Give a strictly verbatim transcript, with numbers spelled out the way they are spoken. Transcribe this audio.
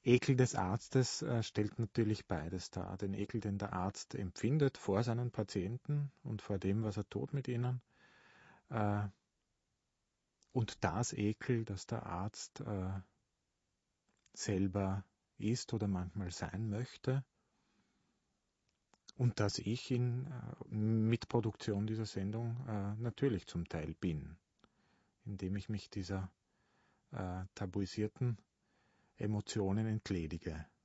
Ekel des Arztes äh, stellt natürlich beides dar. Den Ekel, den der Arzt empfindet vor seinen Patienten und vor dem, was er tut mit ihnen. Äh, und das Ekel, das der Arzt äh, selber ist oder manchmal sein möchte. Und dass ich in äh, Mitproduktion dieser Sendung äh, natürlich zum Teil bin, indem ich mich dieser äh, tabuisierten Emotionen entledige.